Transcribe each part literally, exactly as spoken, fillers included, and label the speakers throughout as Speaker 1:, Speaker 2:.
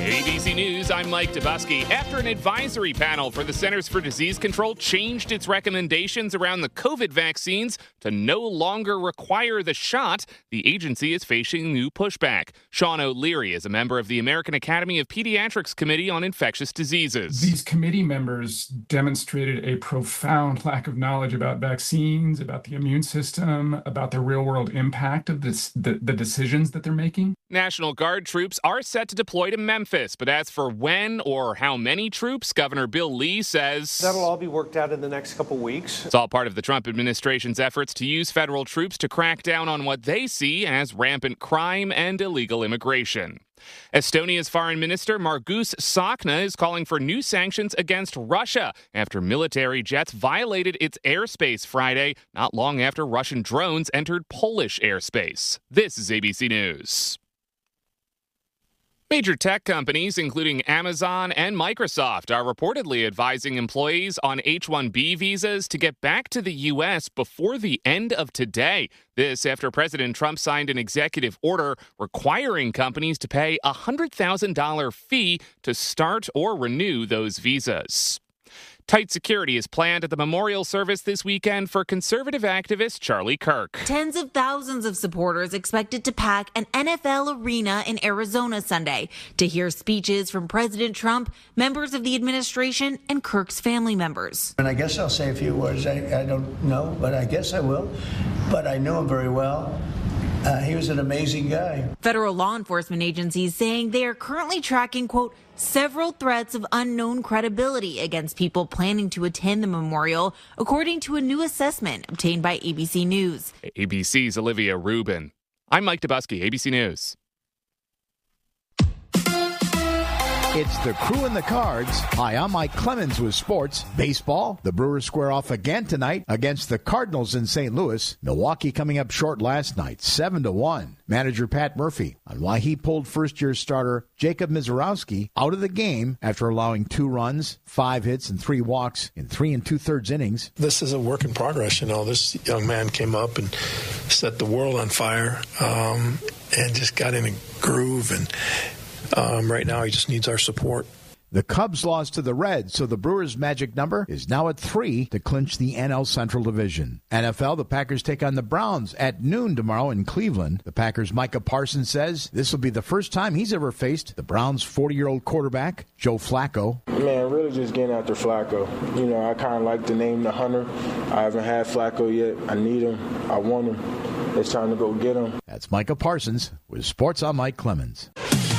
Speaker 1: A B C News, I'm Mike Dubusky. After an advisory panel for the Centers for Disease Control changed its recommendations around the COVID vaccines to no longer require the shot, the agency is facing new pushback. Sean O'Leary is a member of the American Academy of Pediatrics Committee on Infectious Diseases.
Speaker 2: These committee members demonstrated a profound lack of knowledge about vaccines, about the immune system, about the real-world impact of this, the, the decisions that they're making.
Speaker 1: National Guard troops are set to deploy to Memphis, but as for when or how many troops, Governor Bill Lee says
Speaker 3: that'll all be worked out in the next couple weeks.
Speaker 1: It's all part of the Trump administration's efforts to use federal troops to crack down on what they see as rampant crime and illegal immigration. Estonia's Foreign Minister Margus Tsahkna is calling for new sanctions against Russia after military jets violated its airspace Friday, not long after Russian drones entered Polish airspace. This is A B C News. Major tech companies, including Amazon and Microsoft, are reportedly advising employees on H one B visas to get back to the U S before the end of today. This after President Trump signed an executive order requiring companies to pay a one hundred thousand dollars fee to start or renew those visas. Tight security is planned at the memorial service this weekend for conservative activist Charlie Kirk.
Speaker 4: Tens of thousands of supporters expected to pack an N F L arena in Arizona Sunday to hear speeches from President Trump, members of the administration, and Kirk's family members.
Speaker 5: And I guess I'll say a few words. I, I don't know, but I guess I will. But I know him very well. Uh, he was an amazing guy.
Speaker 4: Federal law enforcement agencies saying they are currently tracking, quote, several threats of unknown credibility against people planning to attend the memorial, according to a new assessment obtained by A B C News.
Speaker 1: A B C's Olivia Rubin. I'm Mike Dubusky, A B C News.
Speaker 6: It's the Crew in the Cards. Hi, I'm Mike Clemens with sports. Baseball, the Brewers square off again tonight against the Cardinals in Saint Louis. Milwaukee coming up short last night, seven to one. Manager Pat Murphy on why he pulled first-year starter Jacob Mizorowski out of the game after allowing two runs, five hits, and three walks in three and two-thirds innings.
Speaker 7: This is a work in progress. You know, this young man came up and set the world on fire um, and just got in a groove, and Um, right now, he just needs our support.
Speaker 6: The Cubs lost to the Reds, so the Brewers' magic number is now at three to clinch the N L Central Division. N F L, the Packers take on the Browns at noon tomorrow in Cleveland. The Packers' Micah Parsons says this will be the first time he's ever faced the Browns' forty-year-old quarterback, Joe Flacco.
Speaker 8: Man, really just getting after Flacco. You know, I kind of like the name the Hunter. I haven't had Flacco yet. I need him. I want him. It's time to go get him.
Speaker 6: That's Micah Parsons with Sports on Mike Clemens.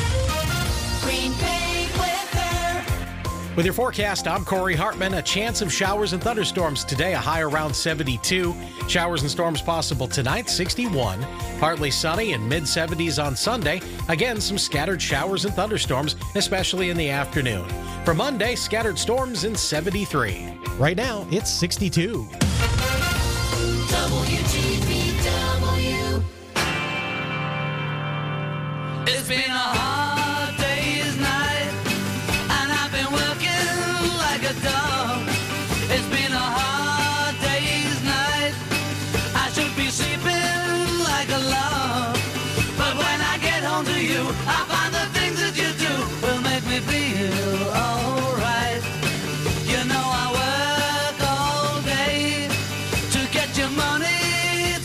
Speaker 9: With your forecast, I'm Corey Hartman. A chance of showers and thunderstorms today, a high around seventy-two. Showers and storms possible tonight, sixty-one. Partly sunny and mid seventies on Sunday. Again, some scattered showers and thunderstorms, especially in the afternoon. For Monday, scattered storms in seventy-three. Right now, it's sixty-two.
Speaker 10: W G B W. It's been a hard day's night, and I've been working like a dog. It's been a hard day's night. I should be sleeping like a log. But when I get home to you, I find the things that you do will make me feel alright. You know I work all day to get your money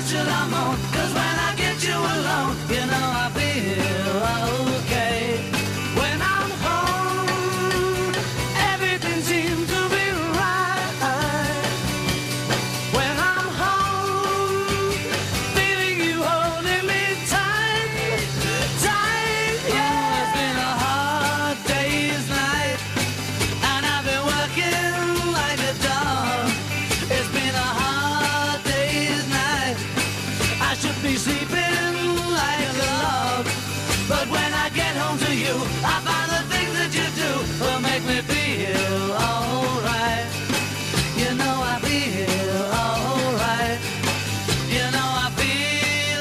Speaker 10: should I moan? 'Cause when I get you alone, you know I feel okay. When I'm home, everything seems to be right. When I'm home, feeling you holding me tight, tight, yeah. It's been a hard day's night, and I've been working like a dog. It's been a hard day's night. I should be sleeping like a log, but when I get home to you, I find the things that you do will make me feel alright. You know I feel alright. You know I feel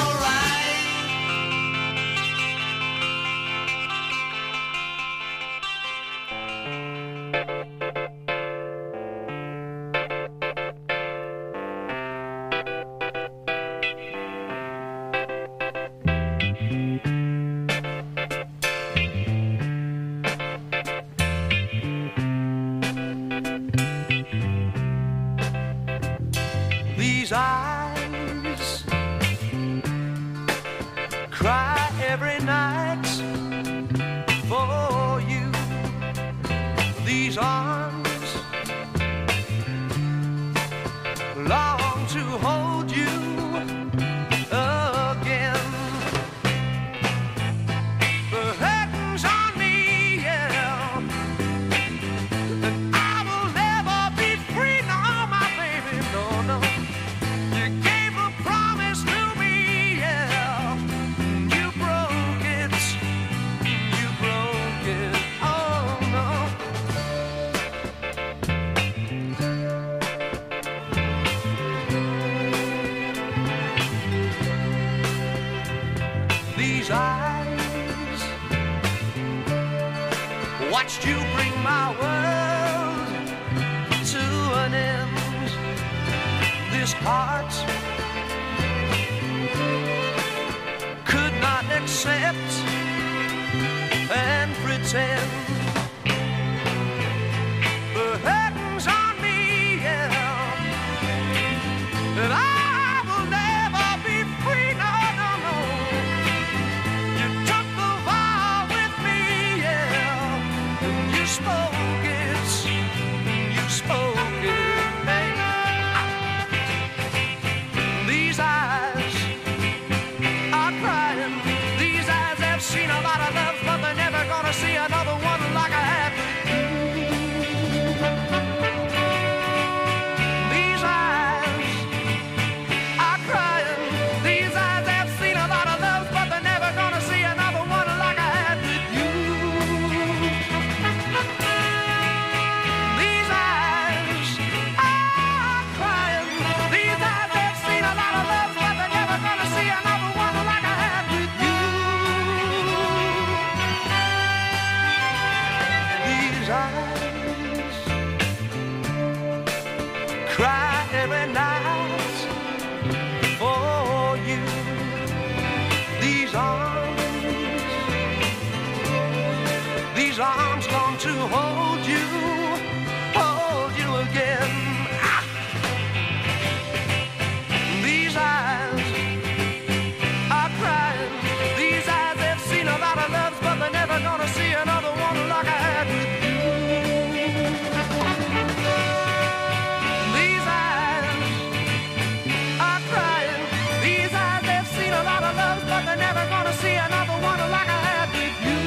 Speaker 10: These eyes cry every night for you. These arms long to hold you again. The curtains on me, yeah, and I will never be free, no, my baby, no, no. You gave a promise to me, yeah. You broke it, you broke it, oh no. These eyes watched you bring my world to an end. This heart could not accept and pretend. The curtains on me, yeah, and I will never be free, no, no, no. You took the vow with me, yeah, and you spoke it, you spoke it, baby. These eyes are crying. These eyes have seen a lot of love, but they're never gonna see another one like I had with you. These eyes are crying. These eyes have seen a lot of love, but they're never gonna see another one like I had with you. These eyes are crying. These eyes have seen a lot of love, but they're never gonna see another one like I had with you. These eyes cry every night for you. These arms, these arms long to hold you, hold you again. Ah! These eyes are crying. These eyes have seen a lot of loves, but they're never gonna see another one like I had with you. These eyes are crying. These eyes have seen a lot of loves, but they're never gonna see another one like I had with you.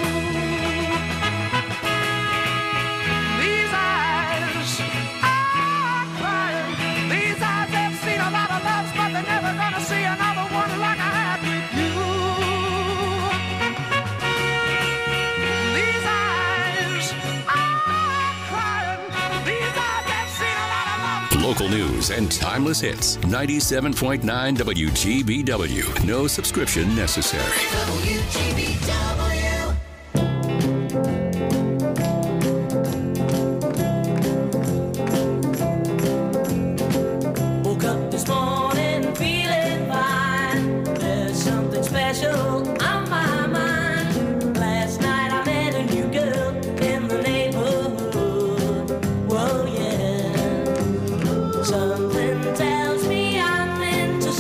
Speaker 10: These eyes are crying. These eyes have seen a lot of loves, but they're never gonna see another one like I had with you. These eyes are crying. These eyes have seen a lot of love.
Speaker 11: Local news and timeless hits. ninety-seven point nine W G B W. No subscription necessary.
Speaker 10: W G B W. Woke up this morning feeling fine. There's something special on my mind. Last night I met a new girl in the neighborhood. Whoa, yeah. Something tells me I'm meant to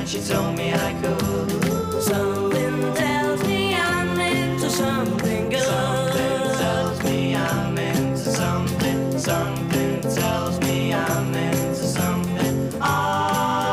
Speaker 10: and she told me I could. Something tells me I'm into something good. Something tells me I'm into something. Something tells me I'm into something. Ah.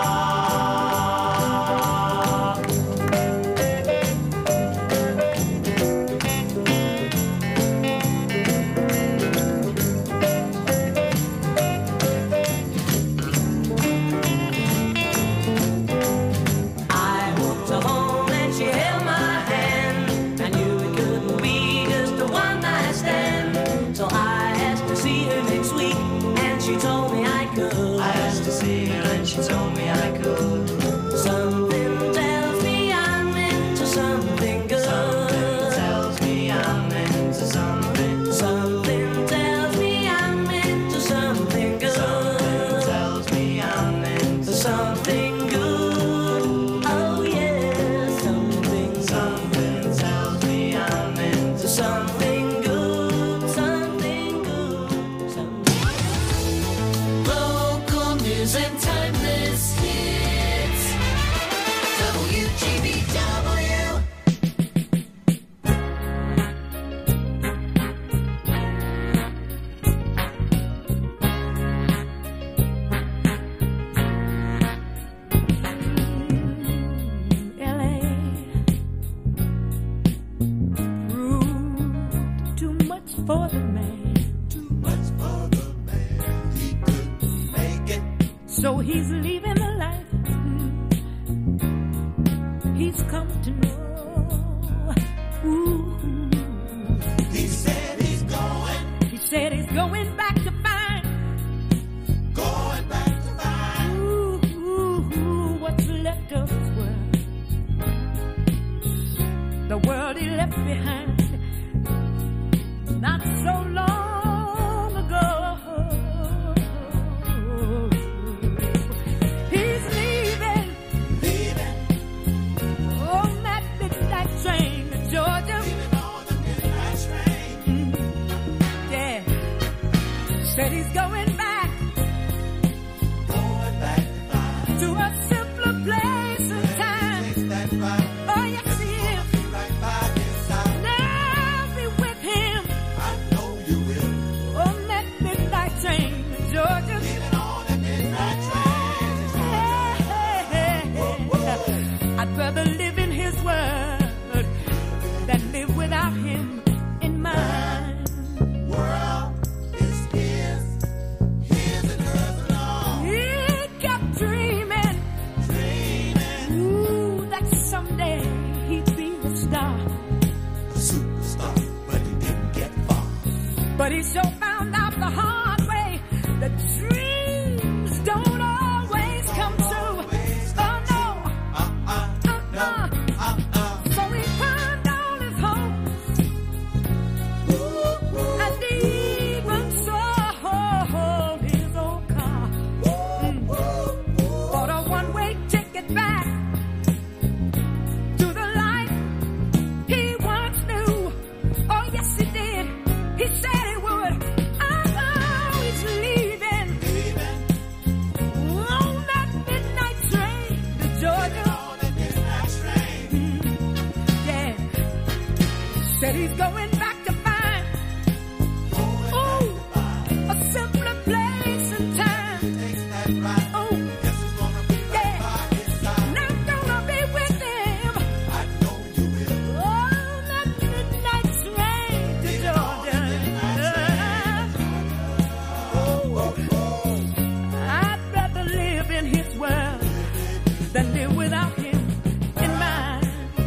Speaker 10: I walked her home and she held my hand. I knew it couldn't be just a one night stand. So I asked to see her next week and she told me I could. I asked to see her and she told me I could. Something tells me I'm into something good. Something tells me I'm into something. Something tells me I'm into something good. Something tells me I'm into something good. Oh yeah, something. Something tells me I'm into something good. Something good. Something. Local news and timeless hits. W G B W.
Speaker 12: L A proved too much for the man. Too much for the man. He couldn't make it. So he's leaving the life he's come to know. Ooh. He said he's going. He said he's going back to find. Going back to find. Ooh, ooh, ooh, what's left of his world. The world he left behind not so long ago. He's leaving, leaving on that midnight train to Georgia. Leaving on the midnight train. Mm, yeah, said he's going back, going back to a simpler place and time. Oh yes, he is. Now be with him. I know you will. On that midnight train to Georgia. Leaving on that midnight train. I'd rather live in his word than live without him in mine. World is his, his and hers alone. He kept dreaming, dreaming. Ooh, that someday he'd be a star. A superstar, but he didn't get far. But he sure found out the hard way that dreams don't always come true. Oh no, uh-uh, uh-uh. So he pawned all his hopes and even sold his old car. Mm. Bought a one-way ticket back to the life he once knew. Oh yes, he did. He said he would. Oh, he's leaving, leaving on that midnight train to Georgia. On that midnight train. Mm, yeah, said he's going back to find, ooh, a simpler place and time. Oh, yeah, and I'm gonna be with him. I know you will. On that midnight train to Georgia. I'd rather live in his world than live without him in mine.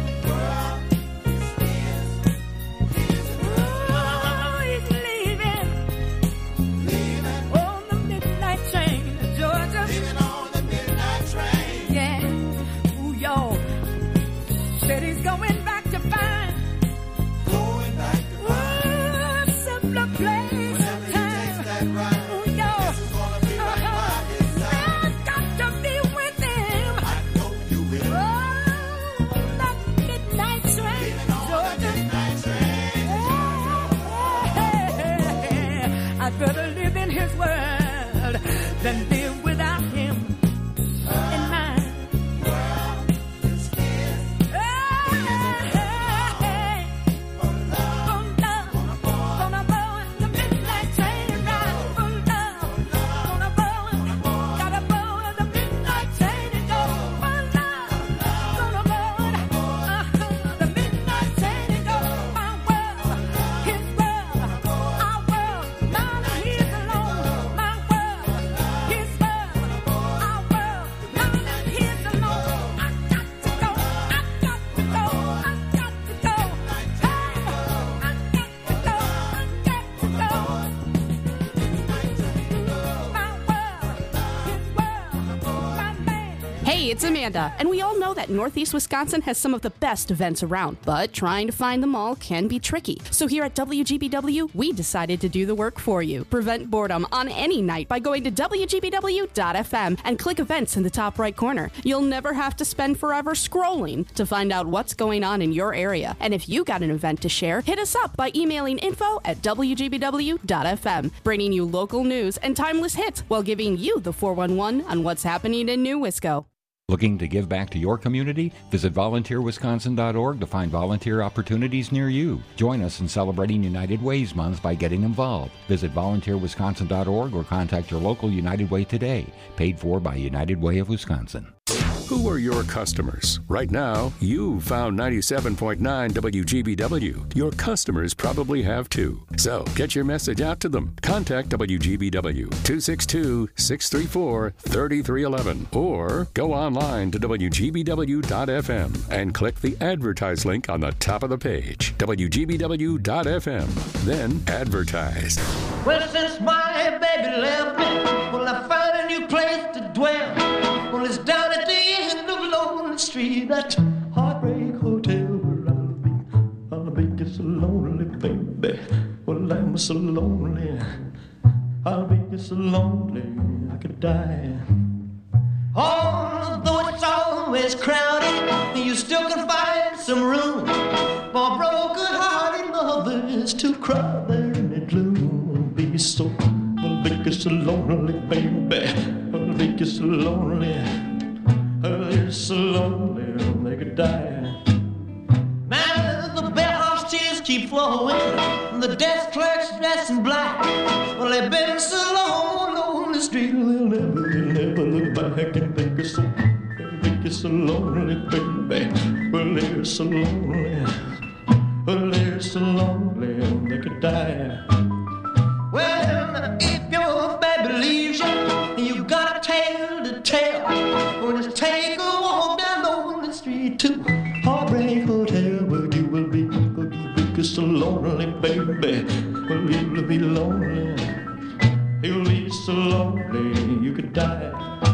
Speaker 12: Oh, he's leaving, on the midnight train to Georgia. Leaving on the midnight train. Yeah, ooh, y'all. Said he's going back to find, going back to find, ooh, a simpler place and time. Ooh, y'all. Uh-huh. I've got to be with him. I know you will. Oh, that midnight train to Georgia. I'd rather live in his world than live without him in mine.
Speaker 13: It's Amanda, and we all know that Northeast Wisconsin has some of the best events around, but trying to find them all can be tricky. So here at W G B W, we decided to do the work for you. Prevent boredom on any night by going to W G B W dot F M and click events in the top right corner. You'll never have to spend forever scrolling to find out what's going on in your area. And if you got an event to share, hit us up by emailing info at W G B W dot F M, bringing you local news and timeless hits while giving you the four one one on what's happening in New Wisco.
Speaker 14: Looking to give back to your community? Visit volunteer wisconsin dot org to find volunteer opportunities near you. Join us in celebrating United Ways Month by getting involved. Visit volunteer wisconsin dot org or contact your local United Way today. Paid for by United Way of Wisconsin.
Speaker 11: Who are your customers? Right now, you've found ninety-seven point nine W G B W. Your customers probably have too. So get your message out to them. Contact W G B W two six two, six three four, three three one one or go online to W G B W dot F M and click the Advertise link on the top of the page. W G B W dot F M. Then advertise.
Speaker 10: Well, since my baby left me, well, I found a new place to dwell. Well, it's down at the end of Lonely Street, that Heartbreak Hotel where I'll be. I'll be just so lonely, baby. Well, I'm so lonely. I'll be just so lonely, I could die. Although it's always crowded, you still can find some room for broken-hearted lovers to cry there in the gloom. Be so, I'll be just so lonely, baby. I'll be just so lonely. They're so lonely they could die. Now the bellhop's tears keep flowing, the desk clerk's dressed in black. Well, they've been so long on the street, they'll never, they'll never look back and think it's so, they think it's so lonely, baby. Well, they're so lonely, well, they're so lonely they could die. Well, if your baby leaves you, you got a tale to tell. Well, just take a walk down Lonely Street to Heartbreak Hotel, where you will be, where you will be so lonely, baby. Well, you'll be lonely, you'll be so lonely you could die.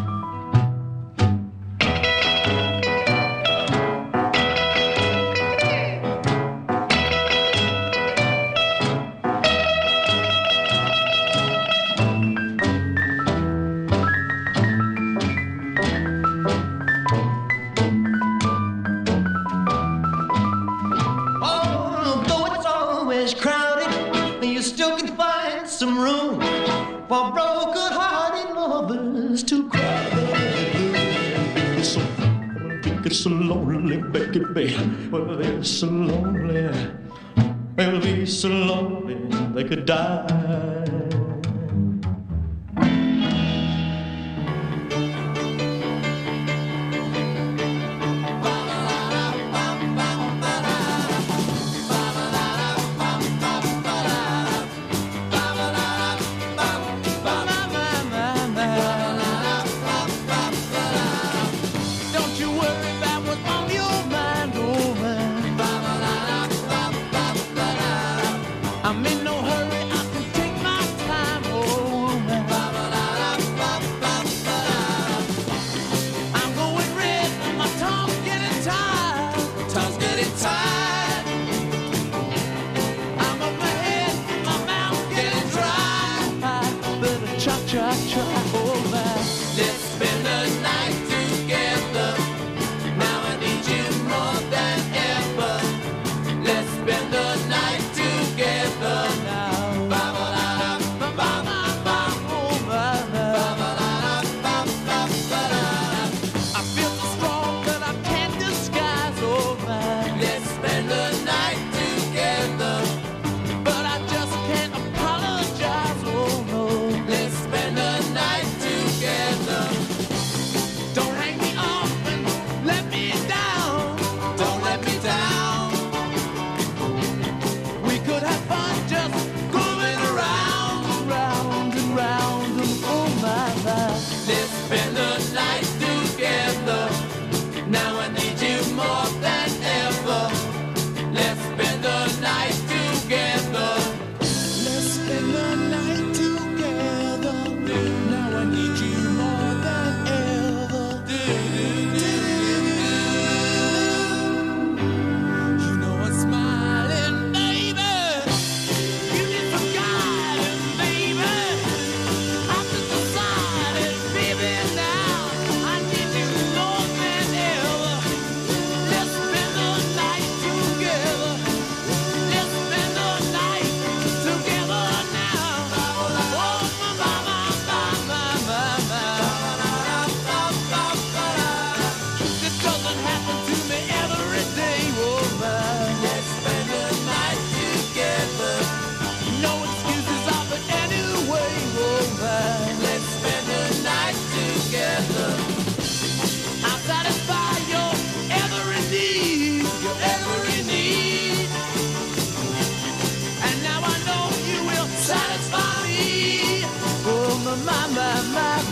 Speaker 10: Some room for broken-hearted lovers to cry. Be so, be so lonely, baby. Well, they're so lonely. They'll be so lonely they could die.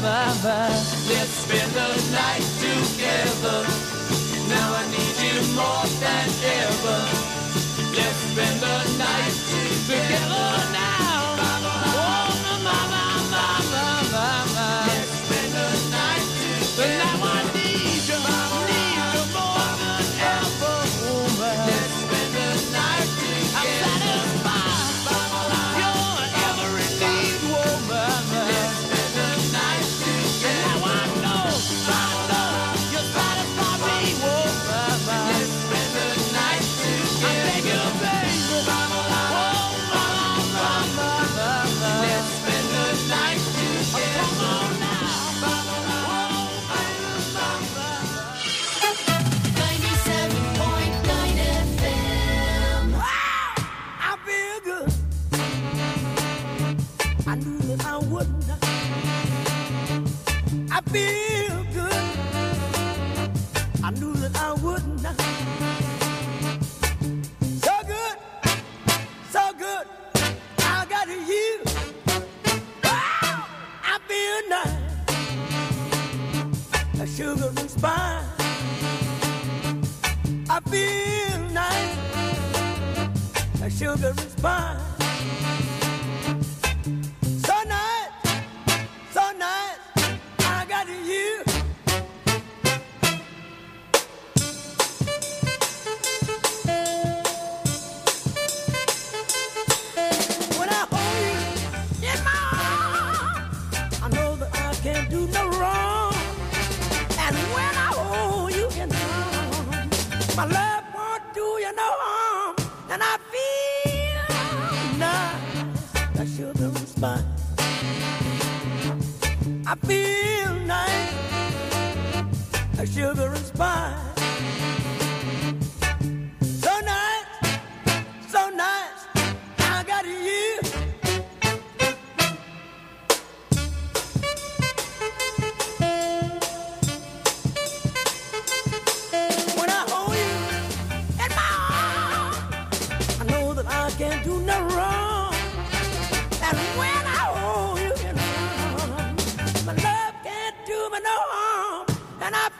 Speaker 10: my, my. Let's spend the night together. Now I need you more than ever. Let's spend the night together now. Oh, my, my, my, my, my, my. Let's spend the night together. Now I need you, need you more than ever, woman. Let's spend the night together. I'm satisfied. You're every need, woman. Let's spend the night together. Now I know, I know you satisfy me, woman. Let's spend the night together. I beg you, baby. Oh, mama, mama, mama. Let's spend the night together. Oh, come on now.
Speaker 12: ninety-seven point nine F M.
Speaker 5: Wow, I feel good. I knew that I wouldn't. I feel good. I knew that I wouldn't. So good, so good. I got you. Wow, I feel nice. A sugar and spice. I feel nice. A sugar and spice. So nice, so nice. I got you. When I hold you in my arms, I know that I can't do no wrong. And when I hold you in my arms, my love won't do you no harm. And I feel nice, that sugar and spice. I feel nice, that sugar and spice. So nice, so nice, I got you. When I hold you in my arms, I know that I can't do no wrong. And when I hold you in my arms, my love can't do me no harm. And I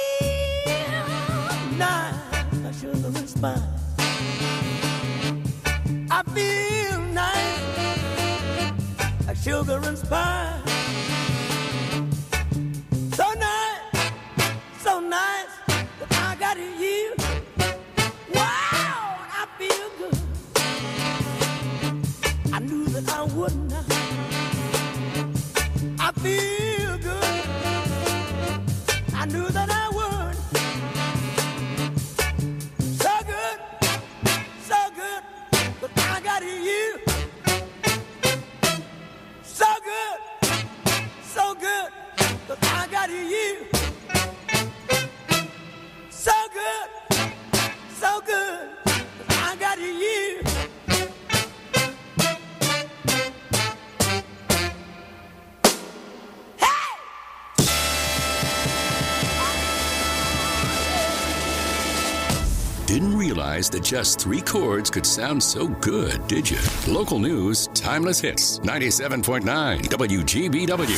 Speaker 5: feel nice, I sugar and spice. I feel nice, like sugar and spice. So nice, so nice, that I got you. Wow, I feel good. I knew that I wouldn't. I feel good. I knew that I would. So good, so good, but I got you. So good, so good, but I got you. So good, so good, but I got you.
Speaker 11: Didn't realize that just three chords could sound so good, did you? Local news, timeless hits, ninety-seven point nine W G B W.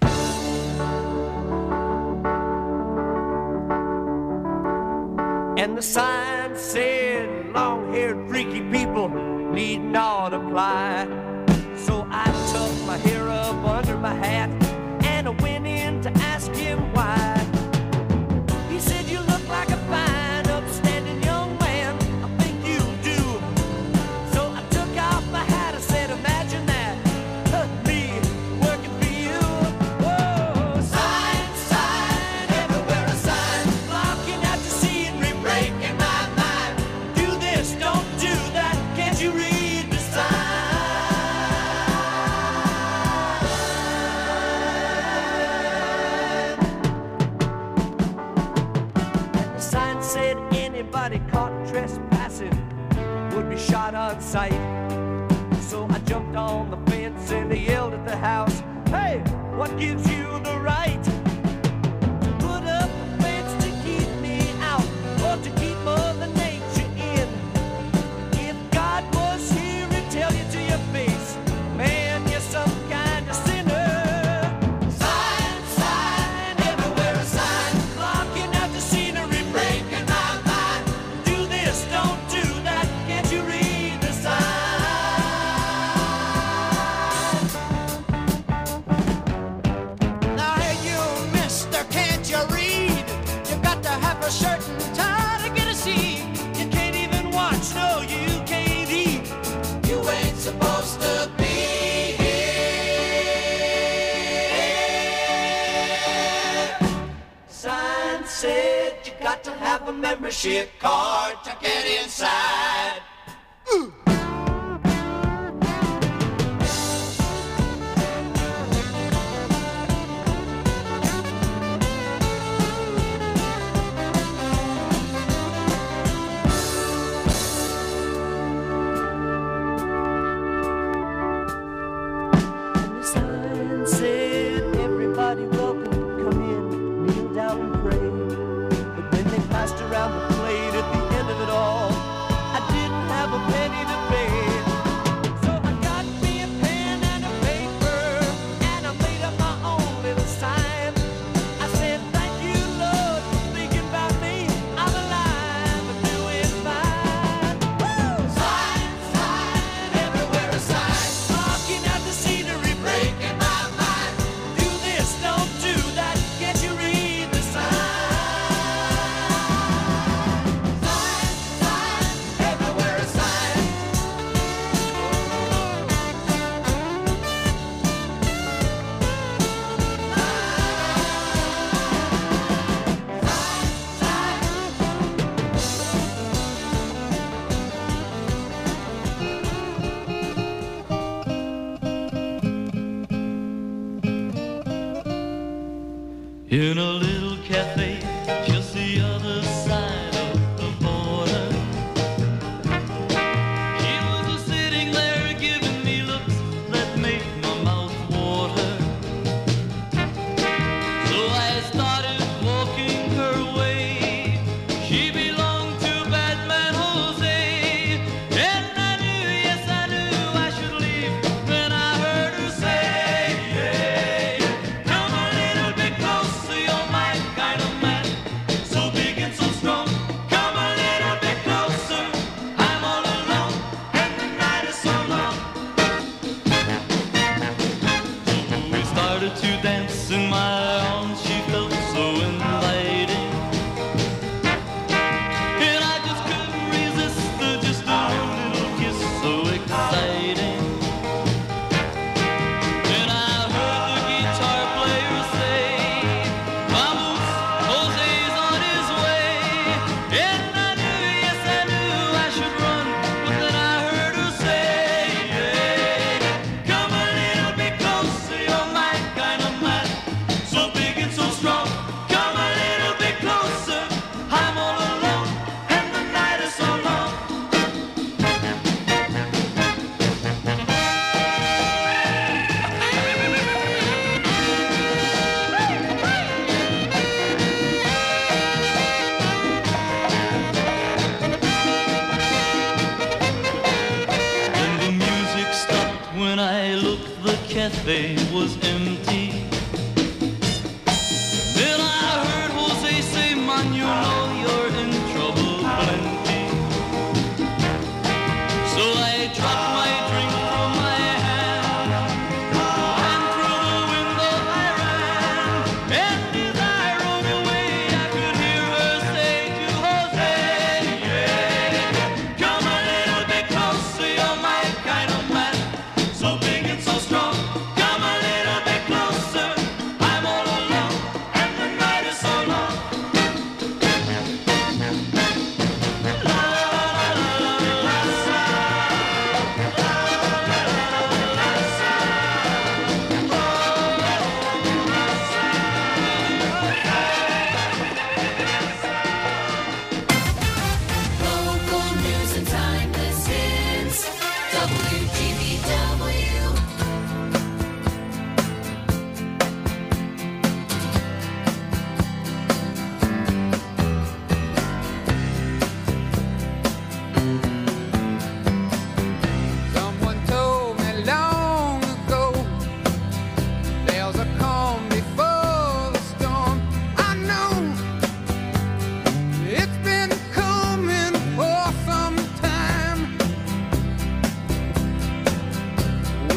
Speaker 10: And the sign said, long-haired freaky people need not apply. So I tucked my hair up under my hat and I went in to ask him why. He said, you look like a fine, upstanding young man. I think you do. So I took off my hat. I said, imagine that, me working for you. Whoa, sign, sign, everywhere a sign, blocking out the scenery, breaking my mind. Do this, don't do that. Can't you read the sign? The sign said anybody caught trespassing would be shot on sight. So I jumped on the fence and I yelled at the house, hey, what gives you the right to put up a fence to keep me out or to keep Mother Nature in? If God was here, he'd tell you to your face, man, you're some kind of sinner. Sign, a membership card to get inside. Ooh.
Speaker 15: In a little cafe just the other side of the border, he was sitting there giving me looks that made my mouth water. So I started walking her way. She belonged to Batman Jose, and I knew, yes I knew I should leave when I heard her say, yeah, come a little bit closer, you're my kind of man, so big and so strong. Come a little bit closer, I'm all alone, and the night is so long. So we started to dance in my arms, she felt so inviting, and I just couldn't resist her, just a little kiss so exciting. Then I heard the guitar player say, vamos, Jose's on his way. And I knew, yes I knew I should run, but then I heard her say, yeah, come a little bit closer, you're my kind of man, so big and so strong. Come a little bit closer, I'm all alone, and the night is so long. Then the music stopped when I looked, the cafe was empty. Then I heard Jose say, man, you know you're in trouble plenty. So I dropped my drink from my hand, and through the window I ran. And as I rode away, I could hear her say to Jose, yeah, come a little bit closer, you're my kind of man, so big and so strong. Come a little bit closer, I'm all alone, and the night is so long.
Speaker 10: Local news and timeless hits. W G B W.
Speaker 16: Someone told me long ago, there's a calm before the storm. I know it's been coming for some time.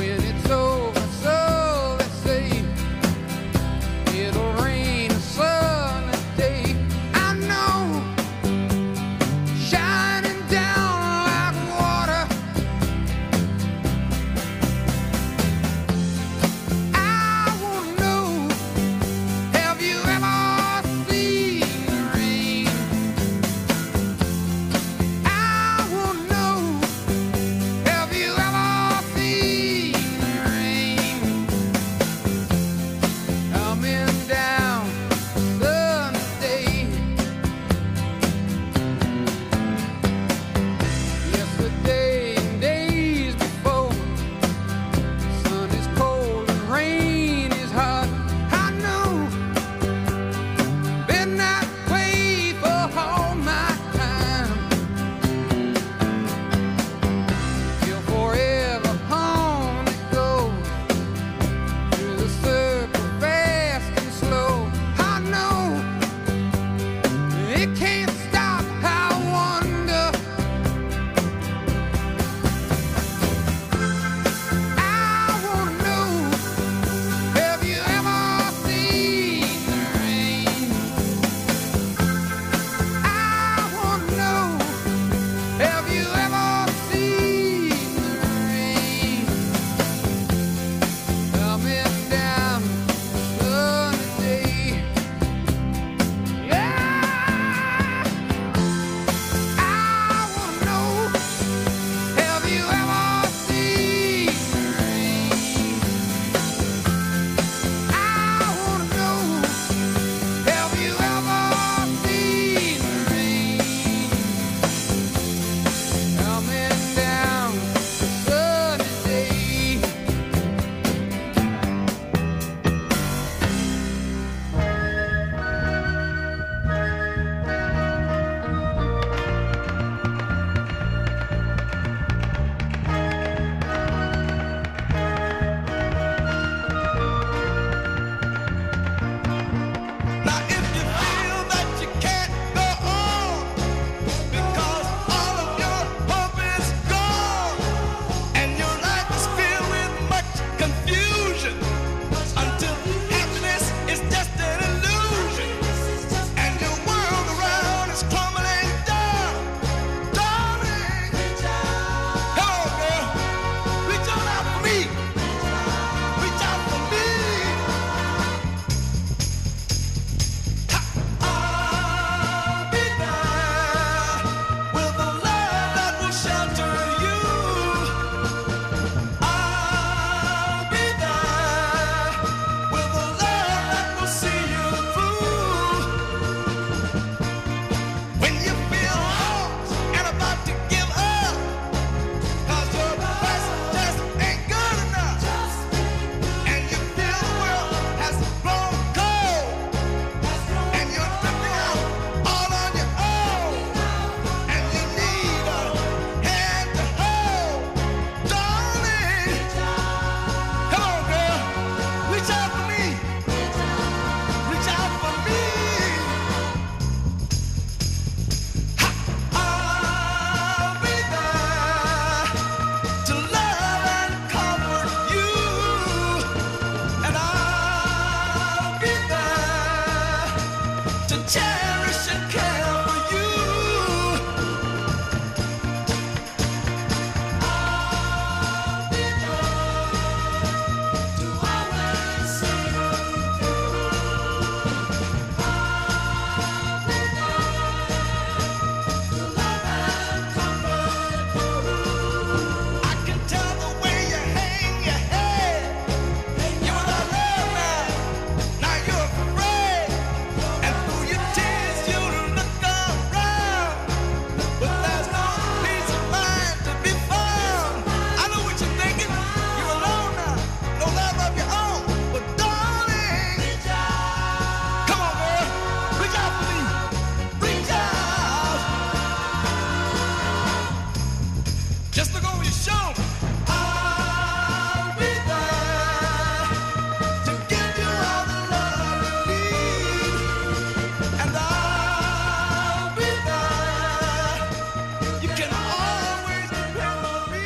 Speaker 5: don't, I'll be there to give you all the love you need. And I'll be there. You can always depend on me.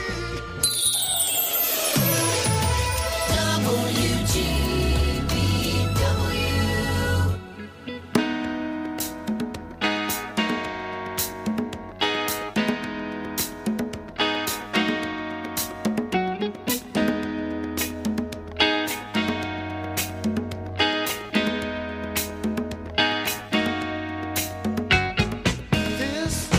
Speaker 10: W G B W.
Speaker 5: This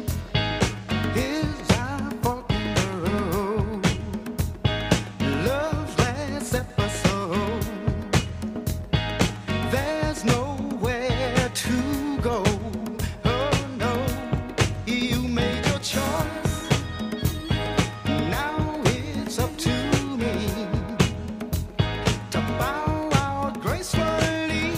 Speaker 5: is our fork in the road. Love's last episode. There's nowhere to go. Oh no, you made your choice. Now it's up to me to bow out gracefully.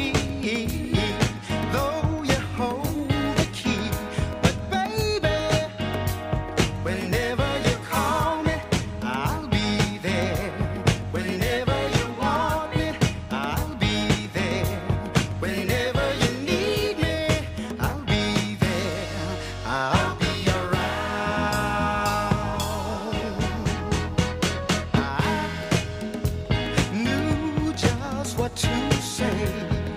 Speaker 5: Though you hold the key, but baby, whenever you call me, I'll be there. Whenever you want me, I'll be there. Whenever you need me, I'll be there. I'll be around. I knew just what to say.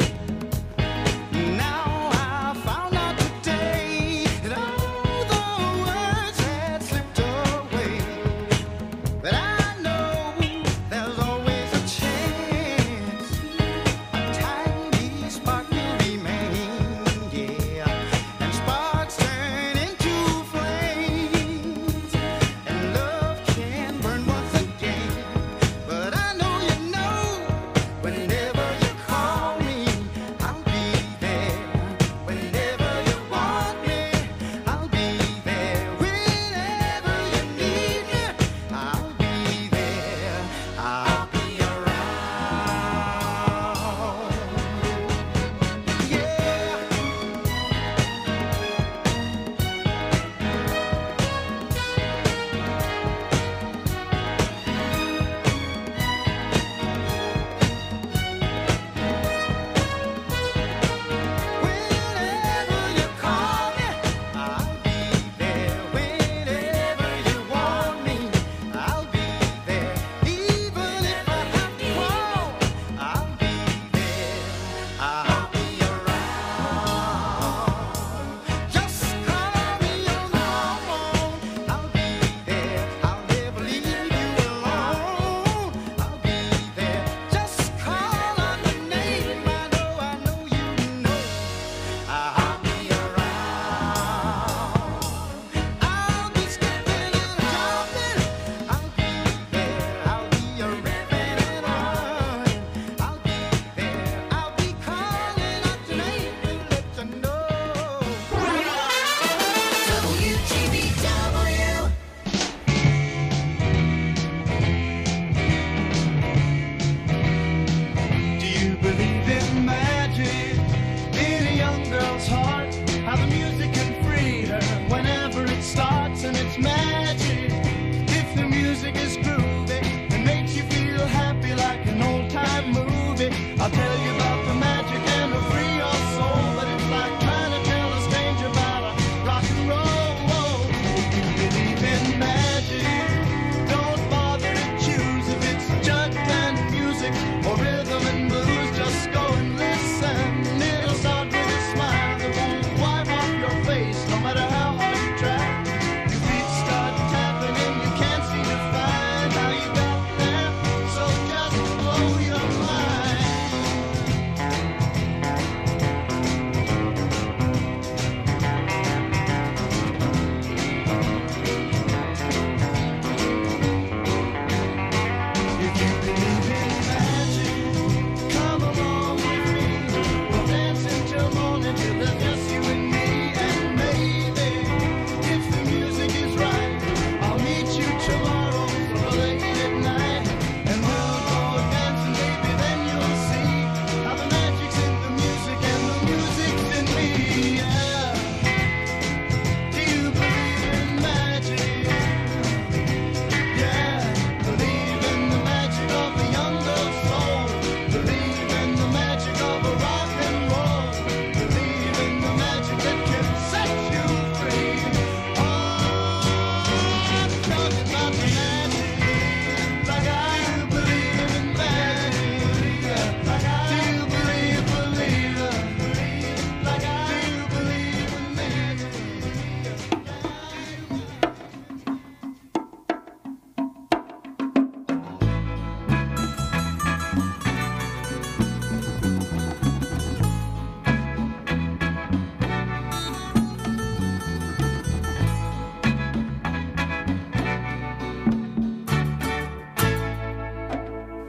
Speaker 5: Now I found out today that all the words had slipped away. But I know there's always a chance. A tiny spark will remain, yeah. And sparks turn into flames. And love can burn once again. But I know you know, whenever you call me, I'll be there. Whenever you want me, I'll be there. Whenever you need me, I'll be there. I'll be around. Yeah. Whenever you call me, I'll be there. Whenever you want me, I'll be there. Even if I have to crawl, I'll be there. I'll be around. Just call me on the phone. I'll be there. I'll never leave you alone. I'll be there. Just call on the name. I know, I know you know. I'll be around. I'll be skipping and jumping. I'll be there. I'll be a ripping and running. I'll be there. I'll be calling out your name to let you know. W G B W. Do you believe in magic in a young girl's heart? How the music can free her whenever it starts, and it's magic. If the music is groovy and makes you feel happy like an old time movie, I'll tell you about the magic and it'll free your soul. But it's like trying to tell a stranger about a rock and roll. If you believe in magic, don't bother to choose if it's jug band music or rhythm and blues. Just go and listen. It'll start with a smile that won't wipe off your face, no matter how hard you try. Your feet start tapping and you can't seem to find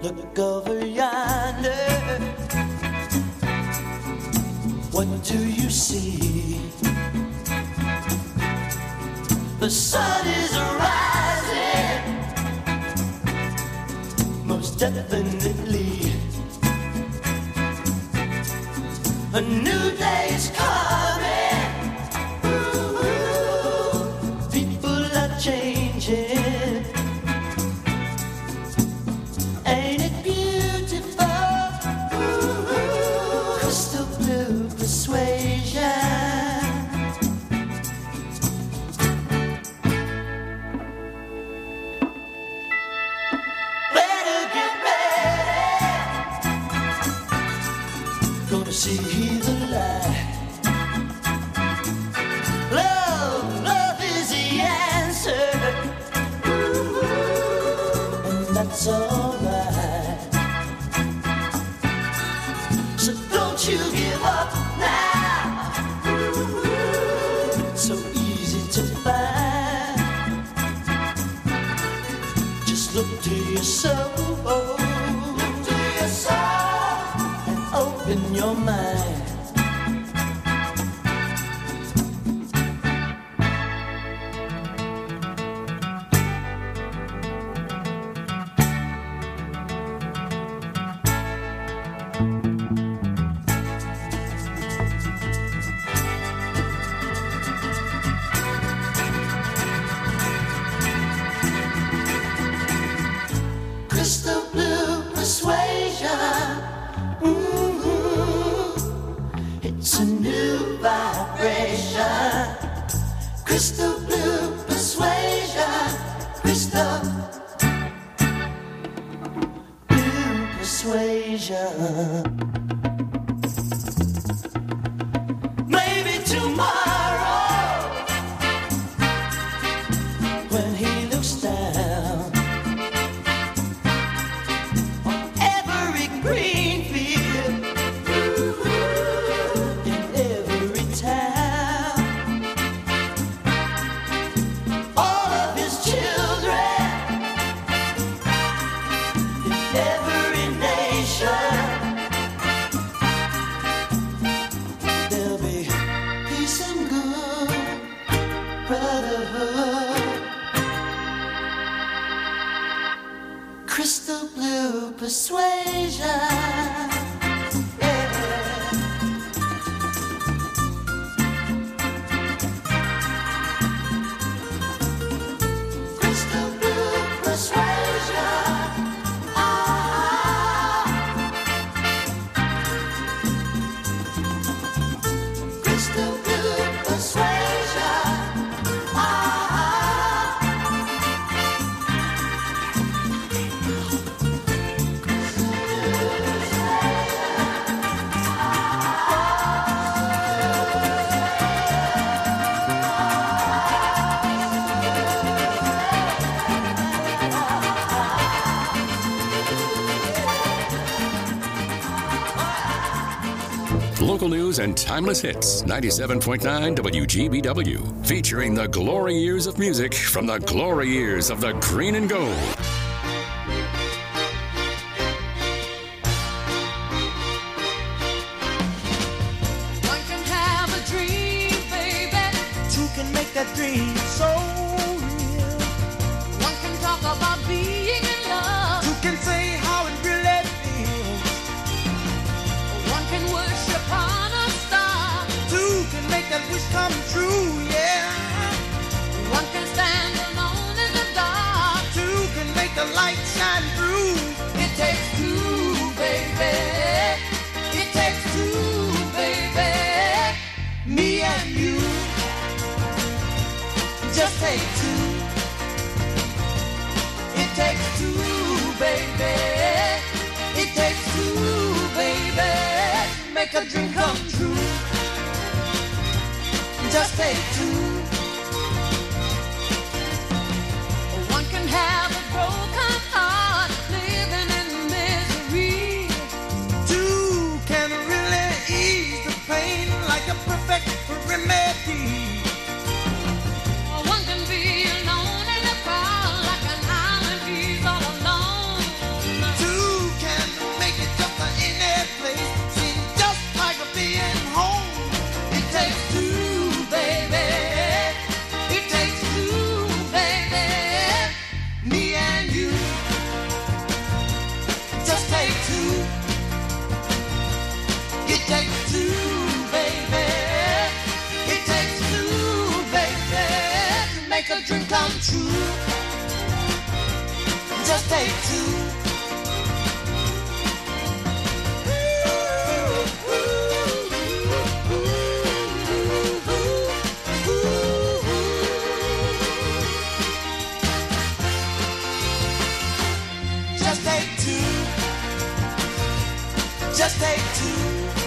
Speaker 10: Look over yonder. What do you see? The sun is rising, most definitely. A new day is coming. Ooh, people are changing. Ain't it beautiful? Ooh, crystal blue persuasion. Better get ready. Gonna see the light. Love, love is the answer. Ooh, and that's alright. So don't you give up now. Ooh, so easy to find. Just look to your soul. Look to your soul and open your mind. Crystal blue persuasion. Mhm. It's a new vibration. Crystal blue persuasion. Crystal blue persuasion. Maybe tomorrow, when he looks down on every green field, in every town, all of his children, in every nation, there'll be peace and good brotherhood. Crystal blue persuasion. Crystal blue persuasion. Ah. Crystal blue persuasion. Ah.
Speaker 11: Local news and timeless hits. ninety-seven point nine W G B W. Featuring the glory years of music from the glory years of the green and gold.
Speaker 5: One can have a dream, baby. Two can make that dream so real. One can talk about being in love. Two can say how it really feels. One can wish upon a star. Two can make that wish come true, yeah. One can stand alone in the dark. Two can make the light shine through. It takes two, baby. It takes two, baby. Me and you. Just take two. It takes two, baby. It takes two, baby. Make a dream come true. Just take two. One can have a broken heart, living in misery. Two can really ease the pain like a perfect remedy. One can be alone in a crowd like an island, he's all alone. Two come true. Just take two. Just take two. Just take two.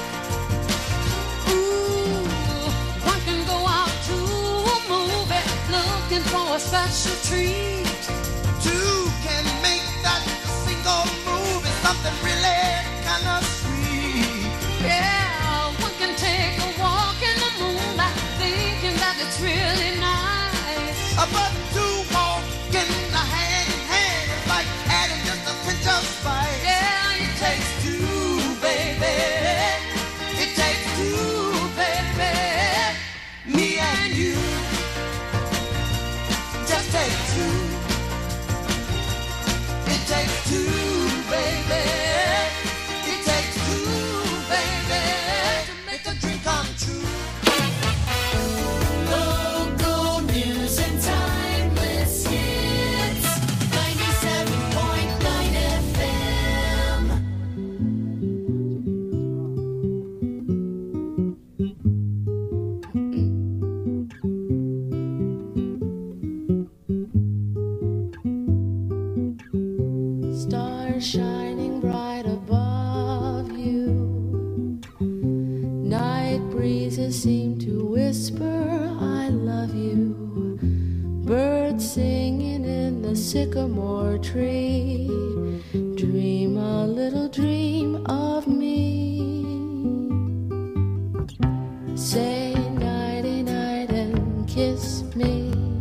Speaker 10: Ooh, one can go out to a movie looking for a special treat.
Speaker 5: Two can make that single move is something really kind of sweet.
Speaker 10: Yeah, one can take a walk in the moonlight thinking that it's really nice.
Speaker 5: Uh, But two walking hand in hand is like adding just a pinch of spice.
Speaker 10: Yeah, it takes
Speaker 5: two, baby. It takes two, baby. Me and you. Just take two. It takes two, baby. It takes two, baby, to make a dream come true.
Speaker 10: local news and timeless hits. ninety-seven point nine F M.
Speaker 17: Stars shining bright above you. Night breezes seem to whisper, I love you. Birds singing in the sycamore tree. Dream a little dream of me. Say nighty night and kiss me.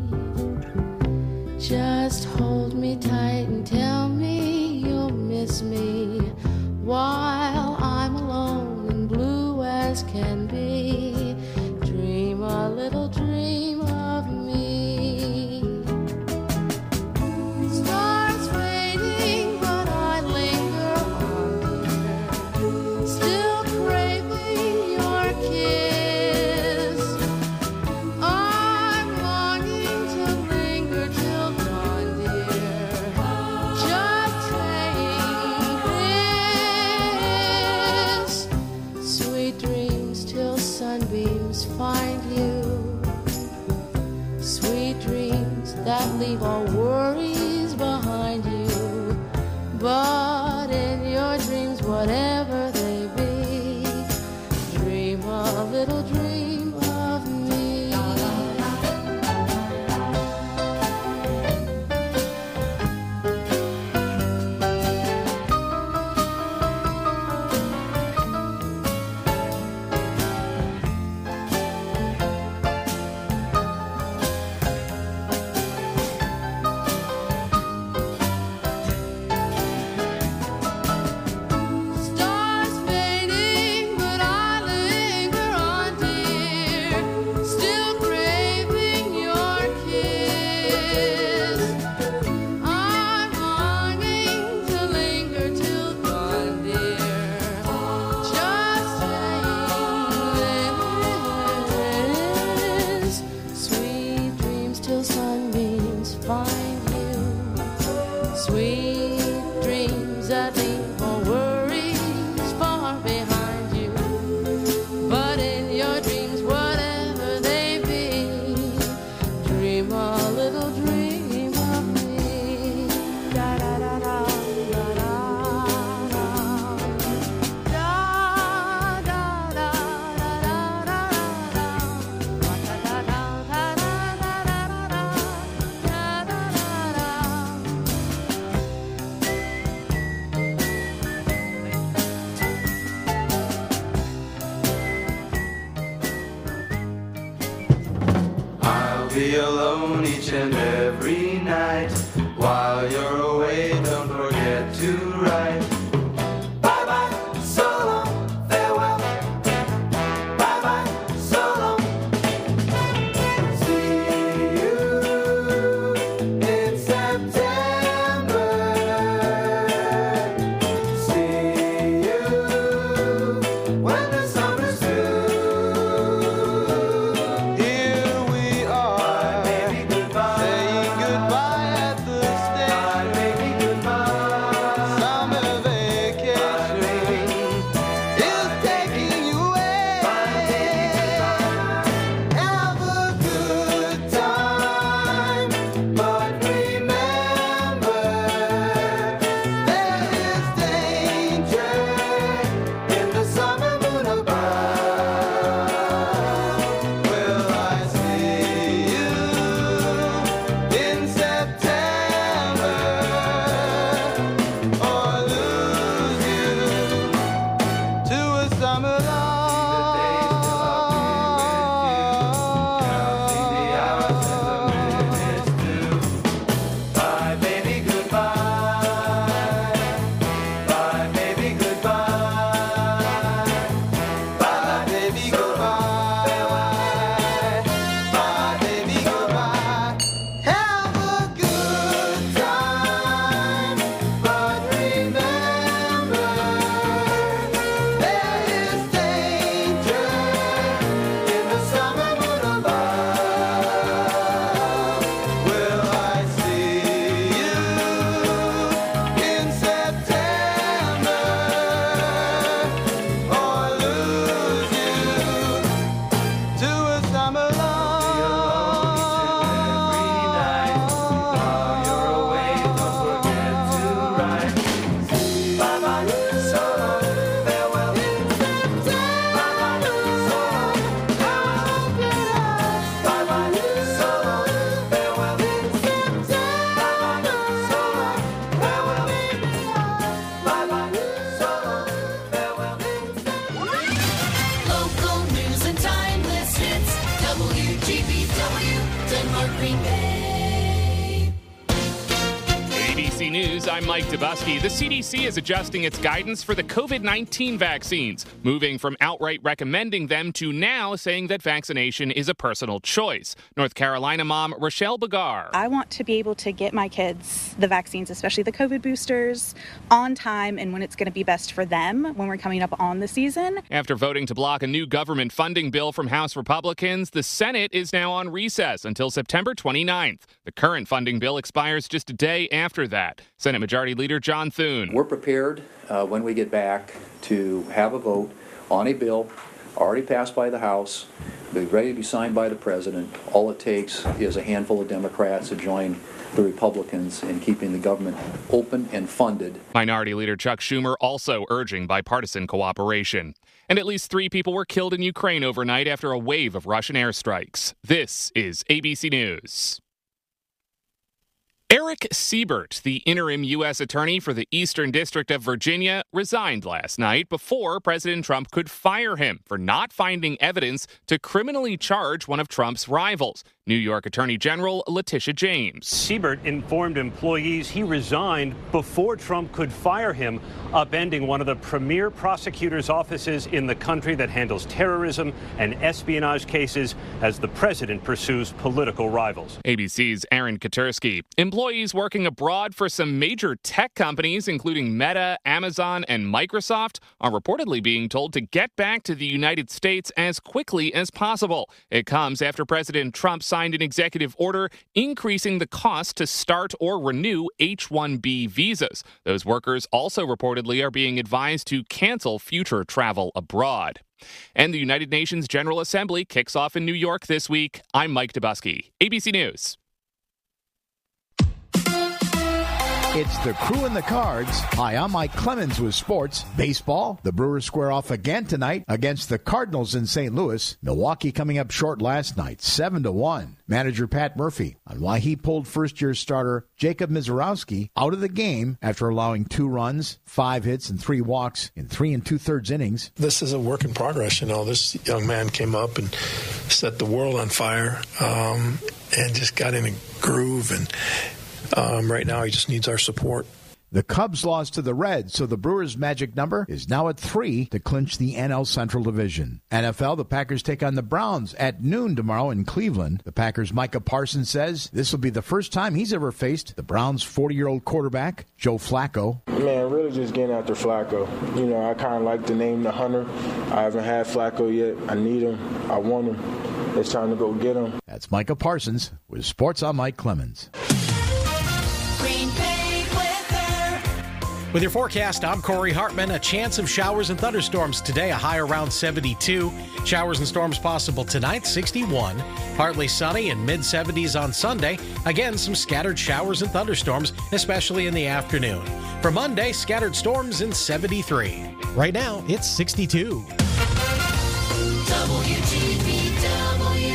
Speaker 17: Just hold me tight and tell me you'll miss me while I'm alone and blue as can be. Dream a little dream of me. Stars fading, but I linger on, dear. Still craving your kiss. I'm longing to linger till dawn, dear. Just saying this. Sweet dreams till sunbeams find you. Sweet dreams that leave all worries behind you. But in your dreams, whatever they be, dream a little dream of me. Stars fading, but I linger on, dear. Still craving your kiss. I'm longing to linger till dawn, dear. Just saying this. Sweet dreams till sunbeams find you. Sweet dreams that leave all worries far behind you. But in your dreams, whatever they be, dream a little dream of me. Da da da da da da da. Da da da da da da da. Da da da da da da da da. Da da da da.
Speaker 18: I'll be alone each and every night. While you're away, don't forget to write. Bye bye, so long, farewell. Bye bye, so long. See you in September. See you when the summer's through. Here we are, saying
Speaker 1: B C News, I'm Mike Dubusky. The C D C is adjusting its guidance for the COVID nineteen vaccines, moving from outright recommending them to now saying that vaccination is a personal choice. North Carolina mom Rochelle Bagar.
Speaker 19: I want to be able to get my kids the vaccines, especially the COVID boosters, on time and when it's going to be best for them when we're coming up on the season.
Speaker 1: After voting to block a new government funding bill from House Republicans, the Senate is now on recess until September twenty-ninth. The current funding bill expires just a day after that. Senate Majority Leader John Thune.
Speaker 20: We're prepared uh, when we get back to have a vote on a bill already passed by the House, be ready to be signed by the President. All it takes is a handful of Democrats to join the Republicans in keeping the government open and funded.
Speaker 1: Minority Leader Chuck Schumer also urging bipartisan cooperation. And at least three people were killed in Ukraine overnight after a wave of Russian airstrikes. This is A B C News. Eric Siebert, the interim U S attorney for the Eastern District of Virginia, resigned last night before President Trump could fire him for not finding evidence to criminally charge one of Trump's rivals, New York Attorney General Letitia James.
Speaker 3: Siebert informed employees he resigned before Trump could fire him, upending one of the premier prosecutors' offices in the country that handles terrorism and espionage cases as the president pursues political rivals.
Speaker 1: A B C's Aaron Katursky. Employees working abroad for some major tech companies, including Meta, Amazon, and Microsoft, are reportedly being told to get back to the United States as quickly as possible. It comes after President Trump signed an executive order increasing the cost to start or renew H one B visas. Those workers also reportedly are being advised to cancel future travel abroad. And the United Nations General Assembly kicks off in New York this week. I'm Mike Dubusky, A B C News.
Speaker 6: It's the Crew in the Cards. Hi, I'm Mike Clemens with sports. Baseball, the Brewers square off again tonight against the Cardinals in Saint Louis. Milwaukee coming up short last night, seven to one. Manager Pat Murphy on why he pulled first-year starter Jacob Mizorowski out of the game after allowing two runs, five hits, and three walks in three and two-thirds innings.
Speaker 7: This is a work in progress. You know, this young man came up and set the world on fire um, and just got in a groove, and Um, right now, he just needs our support.
Speaker 6: The Cubs lost to the Reds, so the Brewers' magic number is now at three to clinch the N L Central Division. N F L, the Packers take on the Browns at noon tomorrow in Cleveland. The Packers' Micah Parsons says this will be the first time he's ever faced the Browns' forty-year-old quarterback, Joe Flacco.
Speaker 8: Man, really just getting after Flacco. You know, I kind of like the name the Hunter. I haven't had Flacco yet. I need him. I want him. It's time to go get him.
Speaker 6: That's Micah Parsons with Sports. I'm Mike Clemens.
Speaker 9: With your forecast, I'm Corey Hartman. A chance of showers and thunderstorms today, a high around seventy-two. Showers and storms possible tonight, sixty-one. Partly sunny and mid seventies on Sunday. Again, some scattered showers and thunderstorms, especially in the afternoon. For Monday, scattered storms in seventy-three. Right now, it's sixty-two.
Speaker 10: W G B W.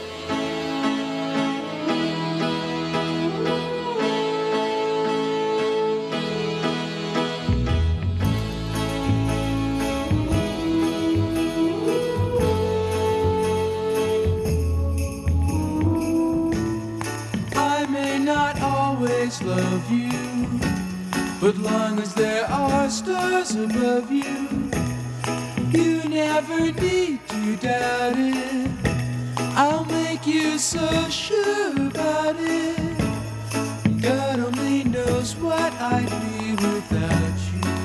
Speaker 18: Love you, but long as there are stars above you, you never need to doubt it. I'll make you so sure about it. God only knows what I'd be without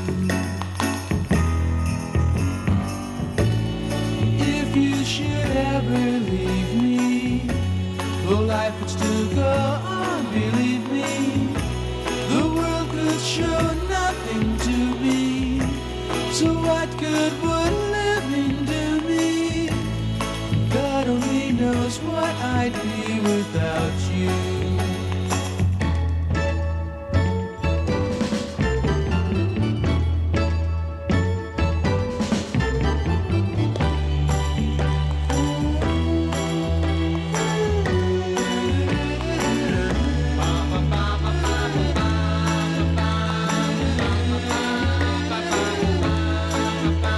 Speaker 18: you. If you should ever leave me, well, life would still go on, believe me. The world could show nothing to me, so what good would living do me? God only knows what I'd be without you.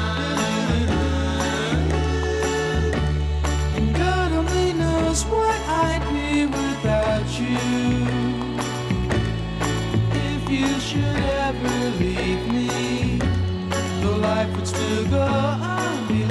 Speaker 18: What
Speaker 15: should ever leave me, though life would still go on.